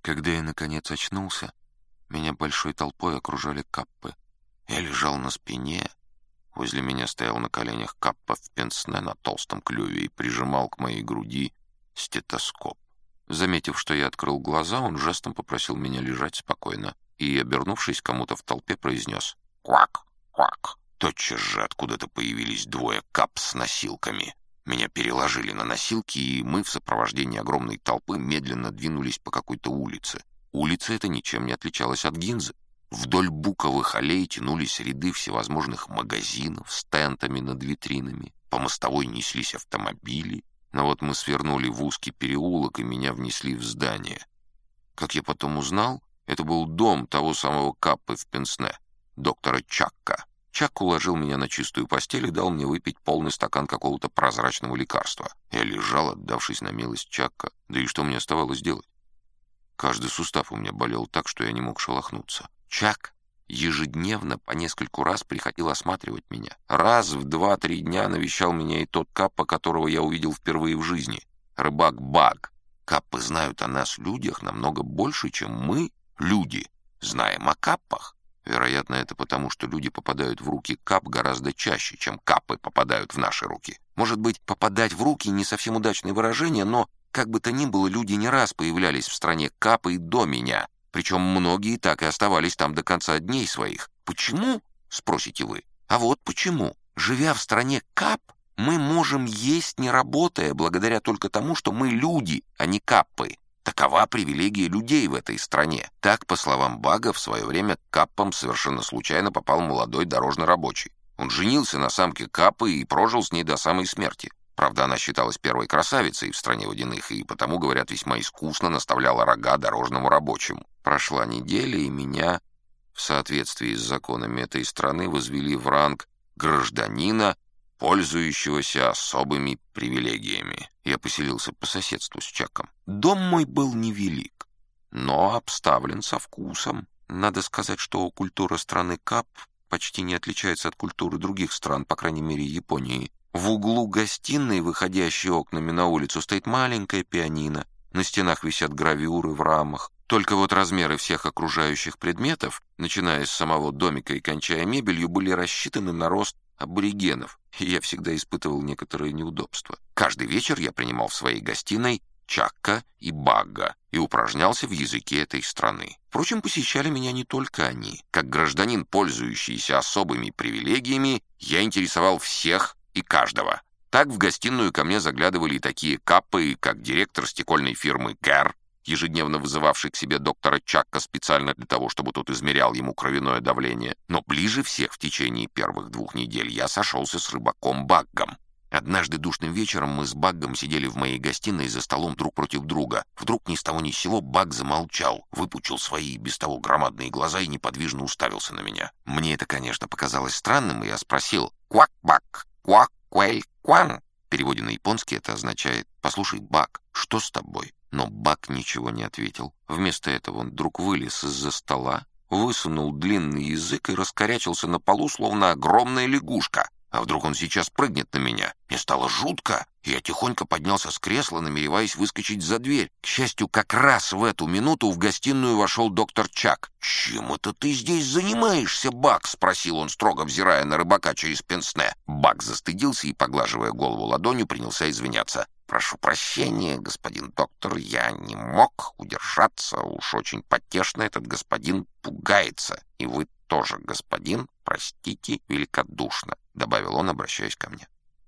Когда я, наконец, очнулся, меня большой толпой окружали каппы. Я лежал на спине. Возле меня стоял на коленях каппа в пенсне на толстом клюве и прижимал к моей груди стетоскоп. Заметив, что я открыл глаза, он жестом попросил меня лежать спокойно и, обернувшись кому-то в толпе, произнес «Квак! Квак!». Тотчас же откуда-то появились двое капп с носилками. Меня переложили на носилки, и мы в сопровождении огромной толпы медленно двинулись по какой-то улице. Улица эта ничем не отличалась от Гинзы. Вдоль буковых аллей тянулись ряды всевозможных магазинов с тентами над витринами. По мостовой неслись автомобили. Но вот мы свернули в узкий переулок, и меня внесли в здание. Как я потом узнал, это был дом того самого каппы в пенсне, доктора Чакка. Чак уложил меня на чистую постель и дал мне выпить полный стакан какого-то прозрачного лекарства. Я лежал, отдавшись на милость Чакка. Да и что мне оставалось делать? Каждый сустав у меня болел так, что я не мог шелохнуться. Чак ежедневно по нескольку раз приходил осматривать меня. Раз в 2-3 дня навещал меня и тот каппа, которого я увидел впервые в жизни. Рыбак Баг. Каппы знают о нас, людях, намного больше, чем мы, люди, знаем о каппах. Вероятно, это потому, что люди попадают в руки капп гораздо чаще, чем каппы попадают в наши руки. Может быть, попадать в руки не совсем удачное выражение, но, как бы то ни было, люди не раз появлялись в стране каппа и до меня. Причем многие так и оставались там до конца дней своих. Почему? Спросите вы. А вот почему. Живя в стране капп, мы можем есть не работая, благодаря только тому, что мы люди, а не каппы. Такова привилегия людей в этой стране. Так, по словам Бага, в свое время к каппам совершенно случайно попал молодой дорожный рабочий. Он женился на самке каппы и прожил с ней до самой смерти. Правда, она считалась первой красавицей в стране водяных и потому, говорят, весьма искусно наставляла рога дорожному рабочему. Прошла неделя, и меня, в соответствии с законами этой страны, возвели в ранг гражданина, пользующегося особыми привилегиями. Я поселился по соседству с Чаком. Дом мой был невелик, но обставлен со вкусом. Надо сказать, что культура страны капп почти не отличается от культуры других стран, по крайней мере, Японии. В углу гостиной, выходящей окнами на улицу, стоит маленькое пианино. На стенах висят гравюры в рамах. Только вот размеры всех окружающих предметов, начиная с самого домика и кончая мебелью, были рассчитаны на рост аборигенов, и я всегда испытывал некоторое неудобство. Каждый вечер я принимал в своей гостиной Чакка и Багга и упражнялся в языке этой страны. Впрочем, посещали меня не только они. Как гражданин, пользующийся особыми привилегиями, я интересовал всех и каждого. Так в гостиную ко мне заглядывали и такие каппы, как директор стекольной фирмы Гэр, ежедневно вызывавший к себе доктора Чакка специально для того, чтобы тот измерял ему кровяное давление. Но ближе всех в течение первых 2 недель я сошелся с рыбаком Баггом. Однажды душным вечером мы с Баггом сидели в моей гостиной за столом друг против друга. Вдруг ни с того ни с сего Багг замолчал, выпучил свои без того громадные глаза и неподвижно уставился на меня. Мне это, конечно, показалось странным, и я спросил «Квак-бак, квак-куэль-кван». В переводе на японский это означает «Послушай, Баг, что с тобой?» Но Баг ничего не ответил. Вместо этого он вдруг вылез из-за стола, высунул длинный язык и раскорячился на полу, словно огромная лягушка. А вдруг он сейчас прыгнет на меня? Мне стало жутко, и я тихонько поднялся с кресла, намереваясь выскочить за дверь. К счастью, как раз в эту минуту в гостиную вошел доктор Чак. «Чем это ты здесь занимаешься, Баг?» — спросил он, строго взирая на рыбака через пенсне. Баг застыдился и, поглаживая голову ладонью, принялся извиняться. «Прошу прощения, господин доктор, я не мог удержаться. Уж очень потешно этот господин пугается. И вы тоже, господин, простите великодушно», — добавил он, обращаясь ко мне.